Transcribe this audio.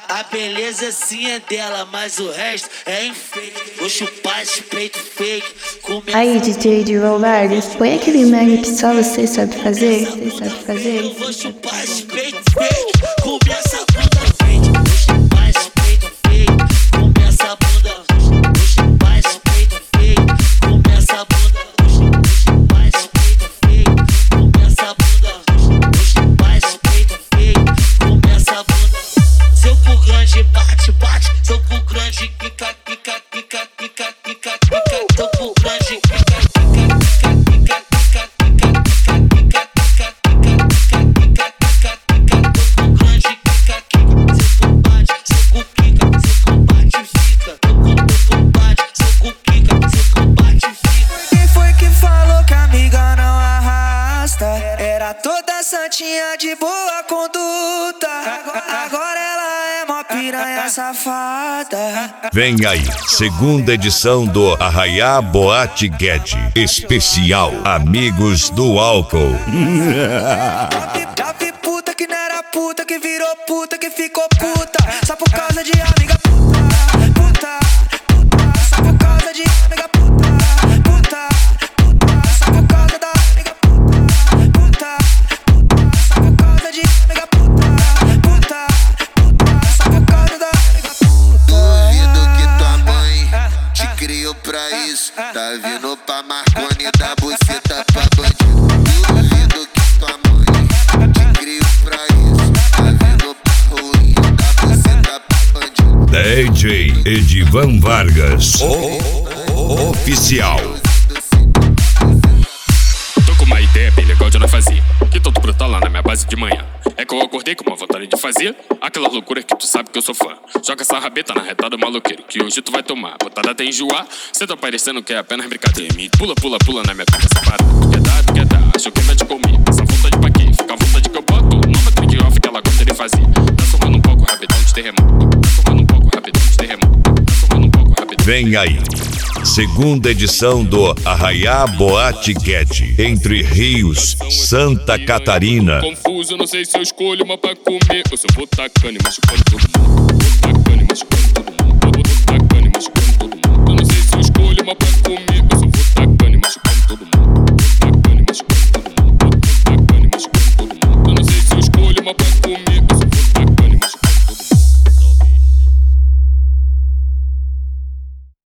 A beleza sim é dela, mas o resto é enfeite. Vou chupar esse peito fake. Aí, DJ de Vargas, põe aquele mega que só você sabe fazer. Eu vou chupar esse peito fake. Começa a bunda frente. Vou chupar esse peito fake. Começa a bunda. Vou chupar esse peito fake. Começa a bunda. Vou chupar esse peito fake. Começa a bunda. Vou chupar esse peito fake. Começa a bunda. Seu cu grande bate, bate. Seu cu grande quica, quica, quica, quica, quica, quica. Seu cu grande quica, quica, quica, quica, quica, quica, quica, quica, quica, quica, quica, quica. Seu cu grande quica, quica. Seu cu bate, seu cu quica, seu cu bate fica. Seu cu bate, seu cu quica, seu cu bate fica. Quem foi que falou que a amiga não arrasta? Era toda santinha de boa conduta. Agora ela é mó piranha safada. Vem aí, segunda edição do Arraiá Boate Guedes, especial Amigos do Álcool. Já vi puta que não era puta, que virou puta, que ficou puta só por causa de amiga puta, puta, puta, só por causa de amiga puta, puta, puta, só por causa da amiga puta, puta, puta, só por causa de amiga puta, puta, puta, só por causa da amiga puta. Duvido que tua mãe te criou pra isso. Tá vindo pra Marconi, da buceta pra bandido. Duvido que tua mãe te criou pra isso. Tá vindo pra ruim, da buceta pra bandido. DJ Edivan Vargas, oficial. Tô com uma ideia bem legal de nós fazer, que tô brutal lá na minha base de manhã. É que eu acordei com uma vontade de fazer aquela loucura que tu sabe que eu sou fã. Joga essa rabeta na retada maloqueiro, que hoje tu vai tomar. Botada até enjoar, cê tá parecendo que é apenas brincadeira. Me pula, pula, pula na minha pica safada. Tu quer dar, acho que vai te comer. Essa vontade pra quê? Fica a vontade que eu boto numa trade off que ela gosta de fazer. Tá sorrando um pouco rapidão de terremoto. Tá sorrando um pouco rapidão de terremoto. Tá sorrando um pouco rapidão. Vem aí, segunda edição do Arraiá Boate Guedes, Entre Rios, Santa Catarina. Confuso, não sei se eu escolho uma pra comer. Eu só vou tacando e machucando todo mundo. Vou tacando e machucando todo mundo. Vou tacando e machucando todo mundo. Eu não sei se eu escolho uma pra comer.